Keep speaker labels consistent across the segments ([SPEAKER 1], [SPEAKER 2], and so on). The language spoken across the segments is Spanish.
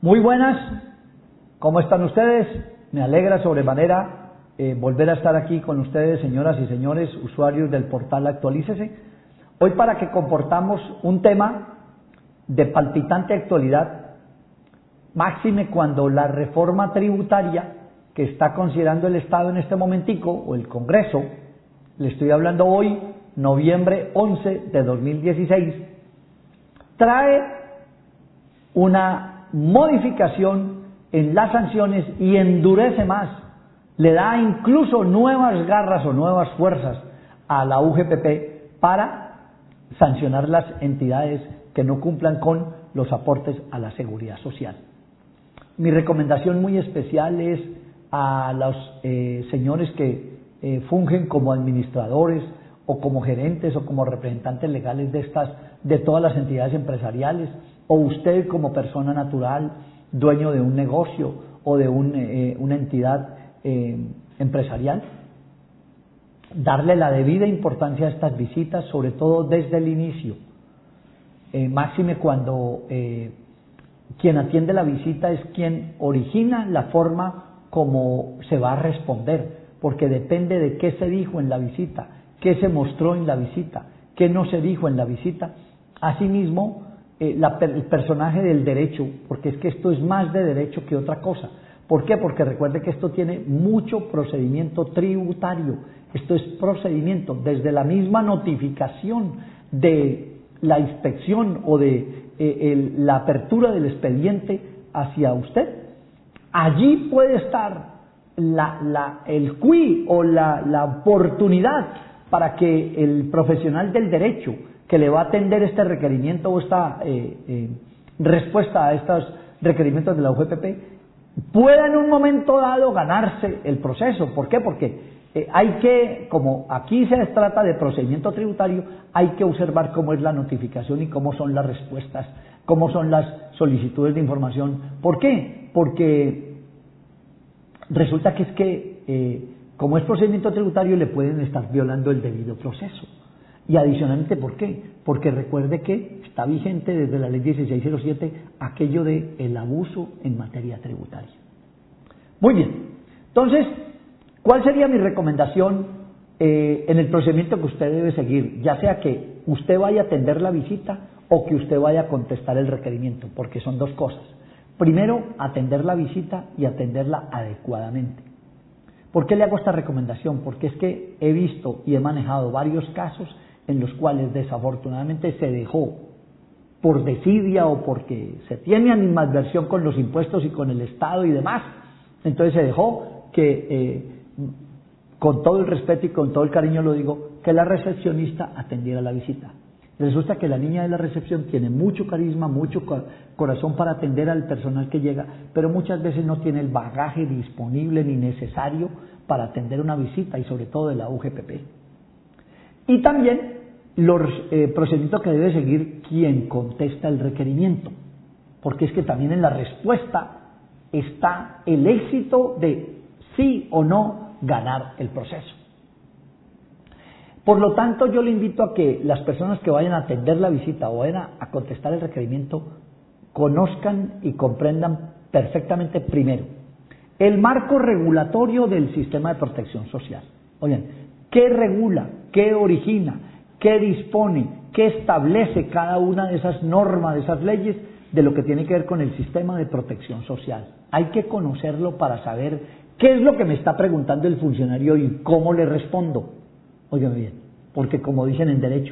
[SPEAKER 1] Muy buenas, ¿cómo están ustedes? Me alegra sobremanera volver a estar aquí con ustedes, señoras y señores, usuarios del portal Actualícese. Hoy para que compartamos un tema de palpitante actualidad, máxime cuando la reforma tributaria que está considerando el Estado en este momentico, o el Congreso, le estoy hablando hoy, noviembre 11 de 2016, trae una modificación en las sanciones y endurece más, le da incluso nuevas garras o nuevas fuerzas a la UGPP para sancionar las entidades que no cumplan con los aportes a la seguridad social. Mi recomendación muy especial es a los señores que fungen como administradores o como gerentes o como representantes legales de todas las entidades empresariales, o usted como persona natural, dueño de un negocio o de una entidad empresarial, darle la debida importancia a estas visitas, sobre todo desde el inicio, máxime cuando quien atiende la visita es quien origina la forma como se va a responder, porque depende de qué se dijo en la visita, qué se mostró en la visita, qué no se dijo en la visita. Asimismo, el personaje del derecho, porque es que esto es más de derecho que otra cosa. ¿Por qué? Porque recuerde que esto tiene mucho procedimiento tributario. Esto es procedimiento desde la misma notificación de la inspección o de la apertura del expediente hacia usted. Allí puede estar el quid o la oportunidad para que el profesional del derecho que le va a atender este requerimiento o esta respuesta a estos requerimientos de la UGPP pueda en un momento dado ganarse el proceso. ¿Por qué? Porque hay que, como aquí se trata de procedimiento tributario, hay que observar cómo es la notificación y cómo son las respuestas, cómo son las solicitudes de información. ¿Por qué? Porque resulta que es que, como es procedimiento tributario, le pueden estar violando el debido proceso. Y adicionalmente, ¿por qué? Porque recuerde que está vigente desde la ley 1607 aquello de el abuso en materia tributaria. Muy bien, entonces, ¿cuál sería mi recomendación en el procedimiento que usted debe seguir? Ya sea que usted vaya a atender la visita o que usted vaya a contestar el requerimiento, porque son dos cosas. Primero, atender la visita y atenderla adecuadamente. ¿Por qué le hago esta recomendación? Porque es que he visto y he manejado varios casos en los cuales desafortunadamente se dejó por desidia o porque se tiene animadversión con los impuestos y con el Estado y demás, entonces se dejó que, con todo el respeto y con todo el cariño lo digo, que la recepcionista atendiera la visita. Resulta que la niña de la recepción tiene mucho carisma, mucho corazón para atender al personal que llega, pero muchas veces no tiene el bagaje disponible ni necesario para atender una visita y sobre todo de la UGPP. Y también los procedimientos que debe seguir quien contesta el requerimiento, porque es que también en la respuesta está el éxito de sí o no ganar el proceso. Por lo tanto, yo le invito a que las personas que vayan a atender la visita o vayan a contestar el requerimiento conozcan y comprendan perfectamente primero el marco regulatorio del sistema de protección social. Oigan, ¿qué regula? ¿Qué origina? ¿Qué dispone? ¿Qué establece cada una de esas normas, de esas leyes de lo que tiene que ver con el sistema de protección social? Hay que conocerlo para saber qué es lo que me está preguntando el funcionario y cómo le respondo. Óigame bien, porque como dicen en derecho,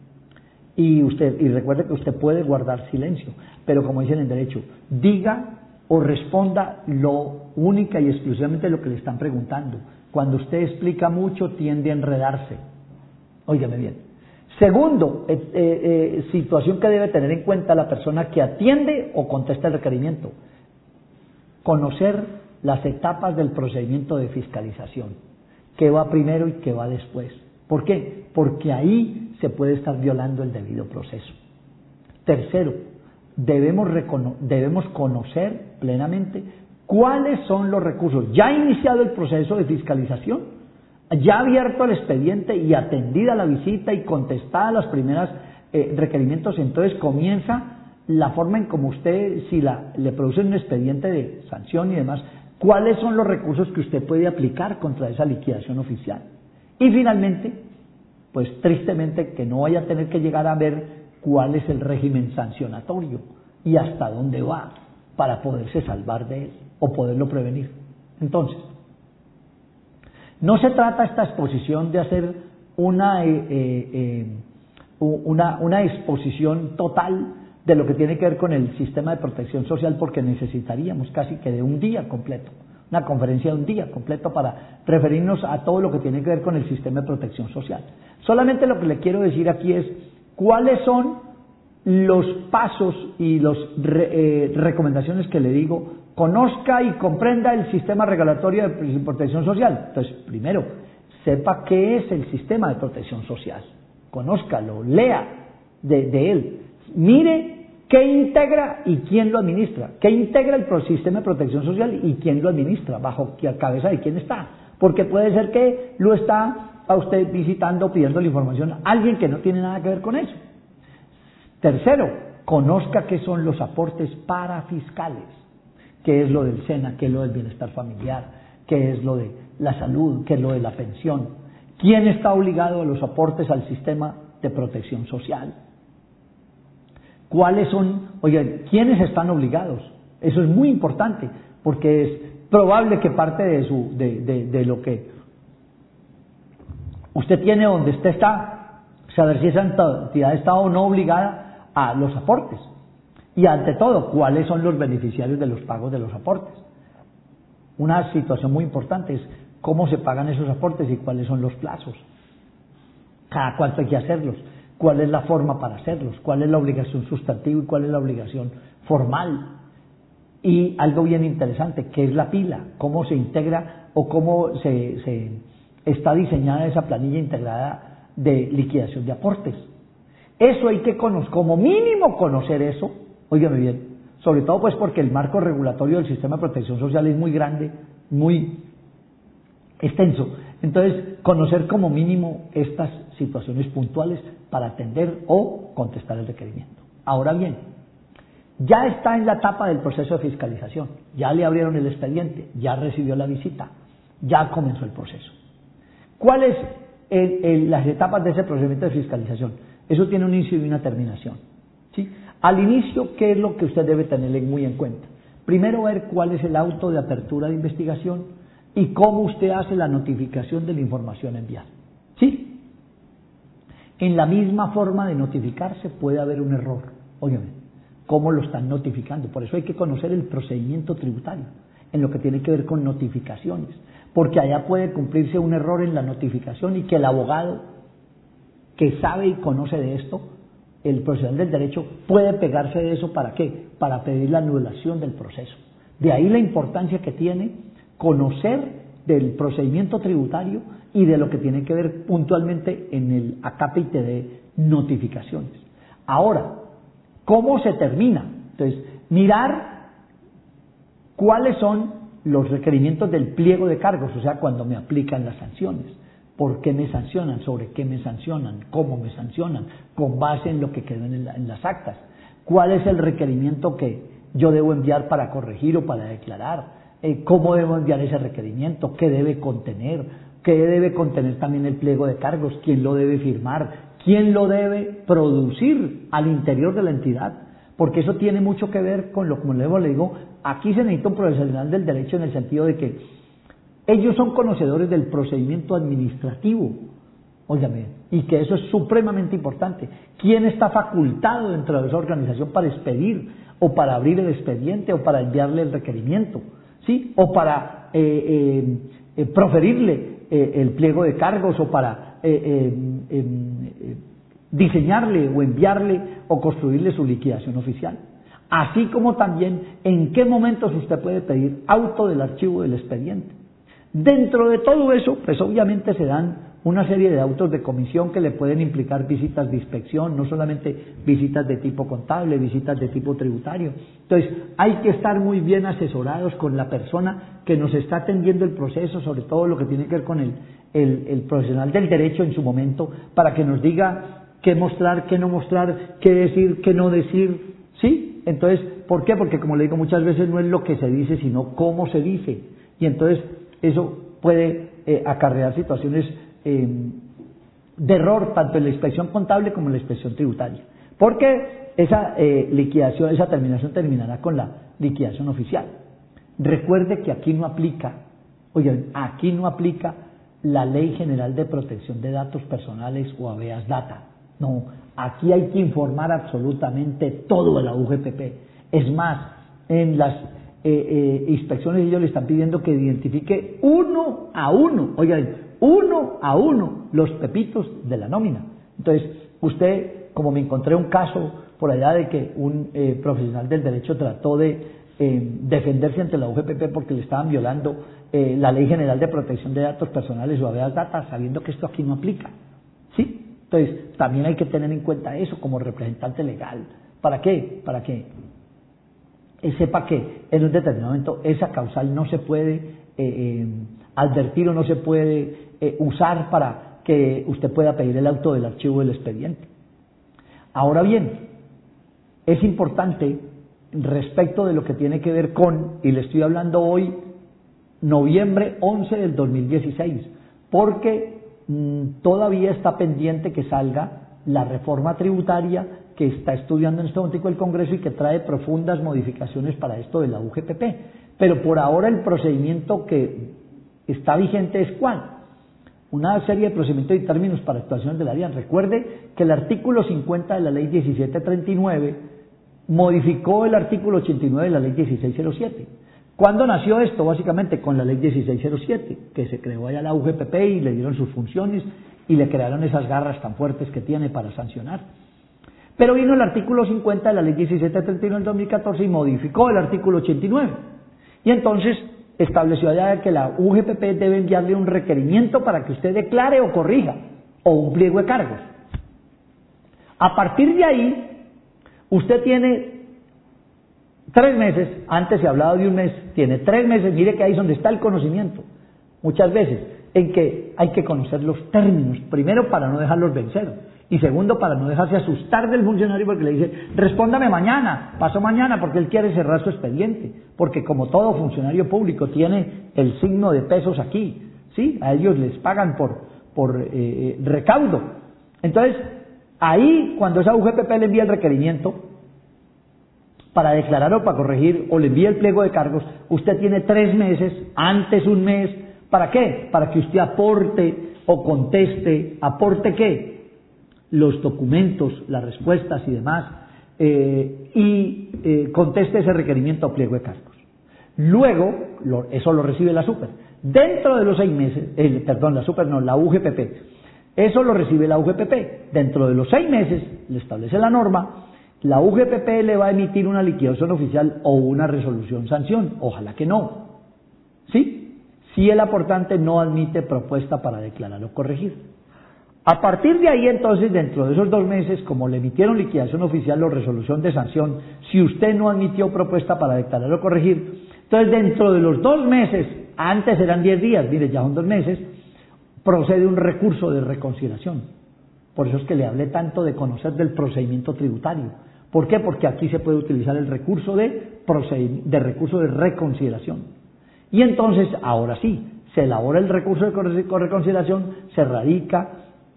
[SPEAKER 1] y recuerde que usted puede guardar silencio, pero como dicen en derecho, diga o responda lo única y exclusivamente lo que le están preguntando. Cuando usted explica mucho tiende a enredarse. Óigame bien. Segundo, situación que debe tener en cuenta la persona que atiende o contesta el requerimiento: conocer las etapas del procedimiento de fiscalización, qué va primero y qué va después. ¿Por qué? Porque ahí se puede estar violando el debido proceso. Tercero, debemos conocer plenamente cuáles son los recursos. Ya ha iniciado el proceso de fiscalización, ya abierto el expediente y atendida la visita y contestada las primeras requerimientos, entonces comienza la forma en como usted, si le producen un expediente de sanción y demás, cuáles son los recursos que usted puede aplicar contra esa liquidación oficial. Y finalmente, pues tristemente que no vaya a tener que llegar a ver cuál es el régimen sancionatorio y hasta dónde va para poderse salvar de él o poderlo prevenir. Entonces, no se trata esta exposición de hacer una exposición total de lo que tiene que ver con el sistema de protección social, porque necesitaríamos casi que de un día completo, una conferencia de un día completo para referirnos a todo lo que tiene que ver con el sistema de protección social. Solamente lo que le quiero decir aquí es cuáles son los pasos y las recomendaciones que le digo. Conozca y comprenda el sistema regulatorio de protección social. Entonces, primero, sepa qué es el sistema de protección social. Conózcalo, lea de él. Mire qué integra y quién lo administra. ¿Qué integra el sistema de protección social y quién lo administra? ¿Bajo qué cabeza de quién está? Porque puede ser que lo está a usted visitando, pidiéndole información a alguien que no tiene nada que ver con eso. Tercero, conozca qué son los aportes parafiscales. ¿Qué es lo del SENA? ¿Qué es lo del bienestar familiar? ¿Qué es lo de la salud? ¿Qué es lo de la pensión? ¿Quién está obligado a los aportes al sistema de protección social? ¿Cuáles son? Oigan, ¿quiénes están obligados? Eso es muy importante, porque es probable que parte de lo que usted tiene donde usted está, saber si esa entidad está o no obligada a los aportes. Y ante todo, ¿cuáles son los beneficiarios de los pagos de los aportes? Una situación muy importante es cómo se pagan esos aportes y cuáles son los plazos. Cada cuánto hay que hacerlos. ¿Cuál es la forma para hacerlos? ¿Cuál es la obligación sustantiva y cuál es la obligación formal? Y algo bien interesante, ¿qué es la pila? ¿Cómo se integra o cómo se está diseñada esa planilla integrada de liquidación de aportes? Eso hay que conocer, como mínimo conocer eso, óigame bien, sobre todo pues porque el marco regulatorio del sistema de protección social es muy grande, muy extenso. Entonces, conocer como mínimo estas situaciones puntuales para atender o contestar el requerimiento. Ahora bien, ya está en la etapa del proceso de fiscalización, ya le abrieron el expediente, ya recibió la visita, ya comenzó el proceso. ¿Cuáles las etapas de ese procedimiento de fiscalización? Eso tiene un inicio y una terminación, ¿sí? Al inicio, ¿qué es lo que usted debe tener muy en cuenta? Primero, ver cuál es el auto de apertura de investigación y cómo usted hace la notificación de la información enviada, ¿sí? En la misma forma de notificarse puede haber un error. Óyeme, ¿cómo lo están notificando? Por eso hay que conocer el procedimiento tributario en lo que tiene que ver con notificaciones, porque allá puede cumplirse un error en la notificación y que el abogado que sabe y conoce de esto, el profesional del derecho, puede pegarse de eso. ¿Para qué? Para pedir la anulación del proceso. De ahí la importancia que tiene conocer del procedimiento tributario y de lo que tiene que ver puntualmente en el acápite de notificaciones. Ahora, ¿cómo se termina? Entonces, mirar cuáles son los requerimientos del pliego de cargos, o sea, cuando me aplican las sanciones. ¿Por qué me sancionan? ¿Sobre qué me sancionan? ¿Cómo me sancionan? Con base en lo que quedó en las actas. ¿Cuál es el requerimiento que yo debo enviar para corregir o para declarar? ¿Cómo debo enviar ese requerimiento? ¿Qué debe contener? ¿Qué debe contener también el pliego de cargos? ¿Quién lo debe firmar? ¿Quién lo debe producir al interior de la entidad? Porque eso tiene mucho que ver con lo, como luego le digo, aquí se necesita un profesional del derecho en el sentido de que ellos son conocedores del procedimiento administrativo, óigame, y que eso es supremamente importante. ¿Quién está facultado dentro de esa organización para expedir, o para abrir el expediente, o para enviarle el requerimiento, ¿sí? O para proferirle el pliego de cargos, o para diseñarle o enviarle o construirle su liquidación oficial? Así como también en qué momentos usted puede pedir auto del archivo del expediente. Dentro de todo eso, pues obviamente se dan una serie de autos de comisión que le pueden implicar visitas de inspección, no solamente visitas de tipo contable, visitas de tipo tributario. Entonces, hay que estar muy bien asesorados con la persona que nos está atendiendo el proceso, sobre todo lo que tiene que ver con el profesional del derecho en su momento, para que nos diga qué mostrar, qué no mostrar, qué decir, qué no decir, ¿sí? Entonces, ¿por qué? Porque como le digo muchas veces no es lo que se dice, sino cómo se dice. Y entonces eso puede acarrear situaciones de error tanto en la inspección contable como en la inspección tributaria. Porque esa liquidación, esa terminación terminará con la liquidación oficial. Recuerde que aquí no aplica, oigan, aquí no aplica la Ley General de Protección de Datos Personales o habeas data. No, aquí hay que informar absolutamente todo de la UGPP. Es más, en las inspecciones ellos le están pidiendo que identifique uno a uno, oigan, uno a uno los pepitos de la nómina. Entonces, usted, como me encontré un caso por allá de que un profesional del derecho trató de defenderse ante la UGPP porque le estaban violando la Ley General de Protección de Datos Personales o habeas data, sabiendo que esto aquí no aplica. ¿Sí? Entonces, también hay que tener en cuenta eso como representante legal. ¿Para qué? Para que sepa que en un determinado momento esa causal no se puede advertir o no se puede usar para que usted pueda pedir el auto del archivo del expediente. Ahora bien, es importante respecto de lo que tiene que ver con, y le estoy hablando hoy, noviembre 11 del 2016, porque todavía está pendiente que salga la reforma tributaria que está estudiando en este momento el Congreso y que trae profundas modificaciones para esto de la UGPP. Pero por ahora el procedimiento que está vigente es ¿cuál? Una serie de procedimientos y términos para actuaciones de la DIAN. Recuerde que el artículo 50 de la Ley 1739 modificó el artículo 89 de la Ley 1607. ¿Cuándo nació esto? Básicamente con la Ley 1607, que se creó allá la UGPP y le dieron sus funciones y le crearon esas garras tan fuertes que tiene para sancionar. Pero vino el artículo 50 de la Ley 1739 del 2014 y modificó el artículo 89. Y entonces estableció allá que la UGPP debe enviarle un requerimiento para que usted declare o corrija, o un pliego de cargos. A partir de ahí, usted tiene 3 meses, antes se hablaba de un mes, tiene 3 meses, mire que ahí es donde está el conocimiento, muchas veces, en que hay que conocer los términos, primero para no dejarlos vencer, y segundo para no dejarse asustar del funcionario porque le dice, respóndame mañana, pasó mañana, porque él quiere cerrar su expediente, porque como todo funcionario público tiene el signo de pesos aquí, ¿sí? A ellos les pagan por recaudo. Entonces, ahí cuando esa UGPP le envía el requerimiento para declarar o para corregir, o le envía el pliego de cargos, usted tiene 3 meses, antes un mes, ¿para qué? Para que usted aporte o conteste, ¿aporte qué? Los documentos, las respuestas y demás, conteste ese requerimiento o pliego de cargos. Luego, eso lo recibe la SUPER. Dentro de los 6 meses, la UGPP, eso lo recibe la UGPP. Dentro de los 6 meses, le establece la norma, la UGPP le va a emitir una liquidación oficial o una resolución sanción. Ojalá que no. ¿Sí? Si el aportante no admite propuesta para declarar o corregir. A partir de ahí, entonces, dentro de esos 2 meses, como le emitieron liquidación oficial o resolución de sanción, si usted no admitió propuesta para declarar o corregir, entonces dentro de los 2 meses, antes eran 10 días, mire, ya son 2 meses, procede un recurso de reconsideración. Por eso es que le hablé tanto de conocer del procedimiento tributario. ¿Por qué? Porque aquí se puede utilizar el recurso de reconsideración. Y entonces, ahora sí, se elabora el recurso de reconsideración, se radica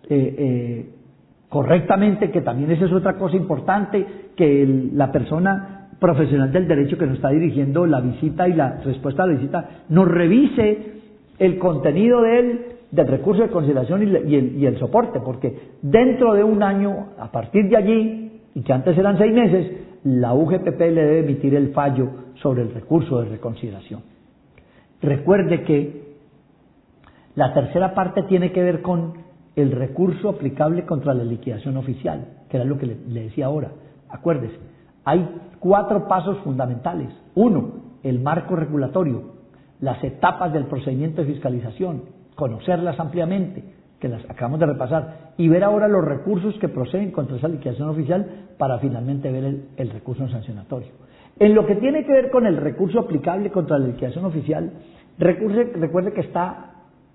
[SPEAKER 1] correctamente, que también esa es otra cosa importante, que la persona profesional del derecho que nos está dirigiendo la visita y la respuesta a la visita nos revise el contenido del recurso de consideración y el soporte, porque dentro de un año, a partir de allí, y que antes eran 6 meses, la UGPP le debe emitir el fallo sobre el recurso de reconsideración. Recuerde que la tercera parte tiene que ver con el recurso aplicable contra la liquidación oficial, que era lo que le decía ahora. Acuérdese, hay 4 pasos fundamentales. 1, el marco regulatorio, las etapas del procedimiento de fiscalización, conocerlas ampliamente, que las acabamos de repasar, y ver ahora los recursos que proceden contra esa liquidación oficial para finalmente ver el recurso sancionatorio. En lo que tiene que ver con el recurso aplicable contra la liquidación oficial, recuerde que está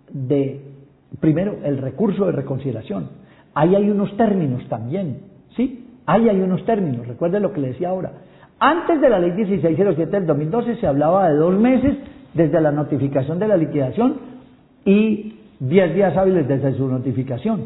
[SPEAKER 1] primero, el recurso de reconsideración. Ahí hay unos términos también, ¿sí? Ahí hay unos términos, recuerde lo que le decía ahora. Antes de la ley 1607 del 2012 se hablaba de 2 meses desde la notificación de la liquidación y 10 días hábiles desde su notificación.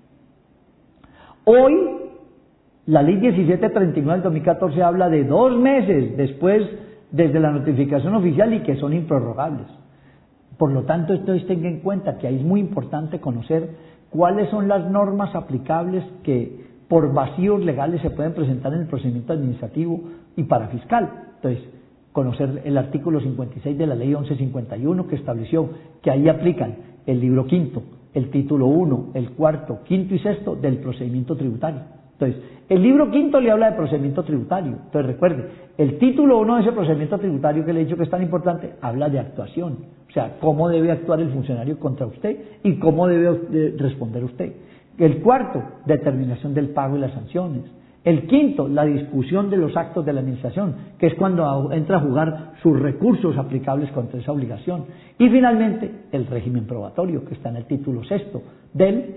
[SPEAKER 1] Hoy, la ley 1739 del 2014 habla de 2 meses después desde la notificación oficial y que son improrrogables. Por lo tanto, entonces tenga en cuenta que ahí es muy importante conocer cuáles son las normas aplicables que por vacíos legales se pueden presentar en el procedimiento administrativo y parafiscal. Entonces, conocer el artículo 56 de la ley 1151 que estableció que ahí aplican el libro quinto, el título 1, el cuarto, quinto y sexto del procedimiento tributario. Entonces, el libro quinto le habla de procedimiento tributario. Entonces, recuerde, el título 1 de ese procedimiento tributario que le he dicho que es tan importante, habla de actuación. O sea, cómo debe actuar el funcionario contra usted y cómo debe responder usted. El cuarto, determinación del pago y las sanciones. El quinto, la discusión de los actos de la administración, que es cuando entra a jugar sus recursos aplicables contra esa obligación. Y finalmente, el régimen probatorio, que está en el título sexto del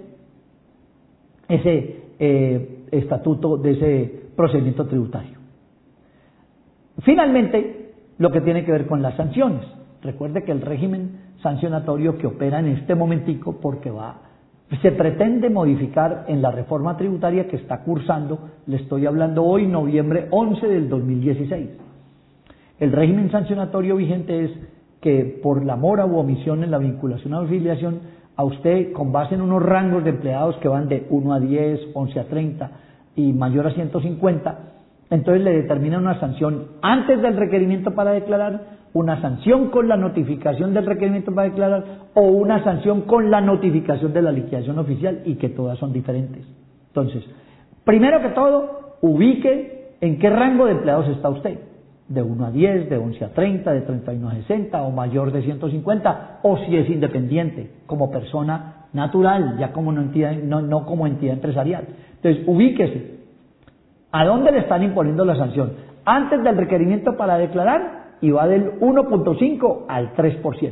[SPEAKER 1] estatuto de ese procedimiento tributario. Finalmente, lo que tiene que ver con las sanciones. Recuerde que el régimen sancionatorio que opera en este momentico, porque se pretende modificar en la reforma tributaria que está cursando, le estoy hablando hoy, noviembre 11 del 2016. El régimen sancionatorio vigente es que por la mora u omisión en la vinculación o afiliación, a usted, con base en unos rangos de empleados que van de 1 a 10, 11 a 30 y mayor a 150, entonces le determina una sanción antes del requerimiento para declarar, una sanción con la notificación del requerimiento para declarar o una sanción con la notificación de la liquidación oficial, y que todas son diferentes. Entonces, primero que todo, ubique en qué rango de empleados está usted, de 1 a 10, de 11 a 30, de 31 a 60 o mayor de 150, o si es independiente, como persona natural, ya como no como entidad empresarial. Entonces, ubíquese. ¿A dónde le están imponiendo la sanción? Antes del requerimiento para declarar, y va del 1.5 al 3%.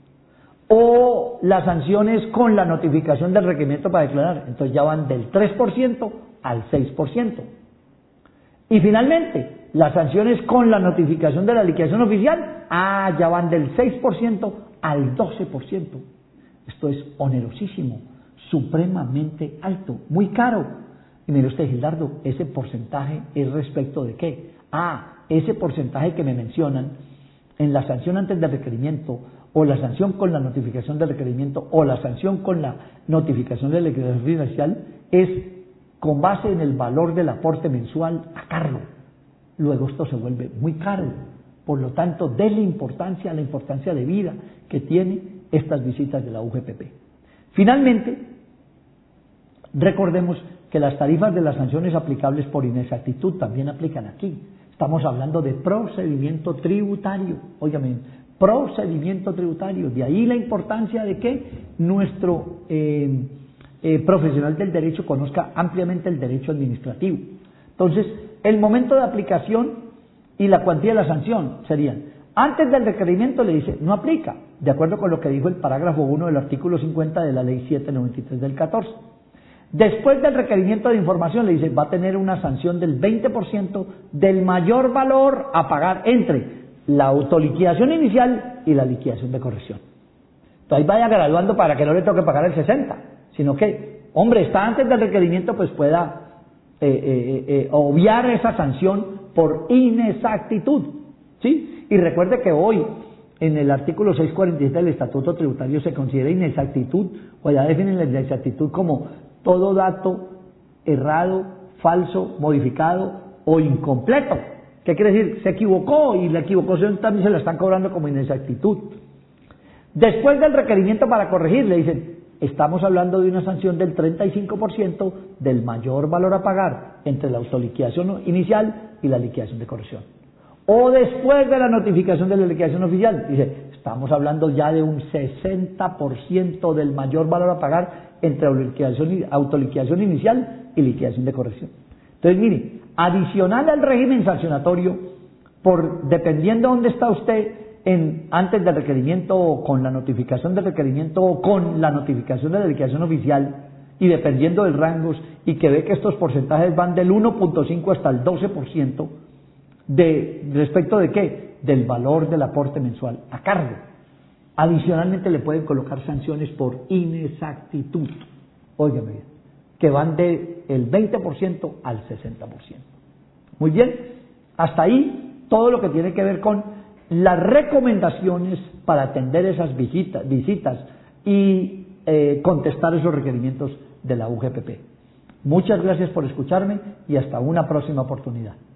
[SPEAKER 1] O las sanciones con la notificación del requerimiento para declarar, entonces ya van del 3% al 6%. Y finalmente, las sanciones con la notificación de la liquidación oficial, ya van del 6% al 12%. Esto es onerosísimo, supremamente alto, muy caro. Y mire usted, Gildardo, ese porcentaje es respecto de ¿qué? Ese porcentaje que me mencionan en la sanción antes del requerimiento, o la sanción con la notificación del requerimiento, o la sanción con la notificación de la liquidación financiera, es con base en el valor del aporte mensual a cargo. Luego esto se vuelve muy caro. Por lo tanto, déle importancia a la importancia de vida que tiene estas visitas de la UGPP. Finalmente, recordemos que las tarifas de las sanciones aplicables por inexactitud también aplican aquí. Estamos hablando de procedimiento tributario. Óigame, procedimiento tributario. De ahí la importancia de que nuestro profesional del derecho conozca ampliamente el derecho administrativo. Entonces, el momento de aplicación y la cuantía de la sanción serían: antes del requerimiento le dice, no aplica, de acuerdo con lo que dijo el parágrafo 1 del artículo 50 de la ley 793 del 14. Después del requerimiento de información le dice, va a tener una sanción del 20% del mayor valor a pagar entre la autoliquidación inicial y la liquidación de corrección. Entonces vaya graduando para que no le toque pagar el 60%, sino que, hombre, está antes del requerimiento, pues pueda obviar esa sanción por inexactitud, ¿sí? Y recuerde que hoy, en el artículo 647 del Estatuto Tributario, se considera inexactitud, o ya definen la inexactitud como todo dato errado, falso, modificado o incompleto. ¿Qué quiere decir? Se equivocó, y la equivocación también se la están cobrando como inexactitud. Después del requerimiento para corregir, le dicen, estamos hablando de una sanción del 35% del mayor valor a pagar entre la autoliquidación inicial y la liquidación de corrección. O después de la notificación de la liquidación oficial, dice, estamos hablando ya de un 60% del mayor valor a pagar entre autoliquidación inicial y liquidación de corrección. Entonces, mire, adicional al régimen sancionatorio, dependiendo de dónde está usted, antes del requerimiento, o con la notificación del requerimiento, o con la notificación de la liquidación oficial, y dependiendo del rango, y que ve que estos porcentajes van del 1.5 hasta el 12%, ¿Respecto de qué? Del valor del aporte mensual a cargo. Adicionalmente le pueden colocar sanciones por inexactitud, óigame bien, que van del 20% al 60%. Muy bien, hasta ahí todo lo que tiene que ver con las recomendaciones para atender esas visitas y contestar esos requerimientos de la UGPP. Muchas gracias por escucharme y hasta una próxima oportunidad.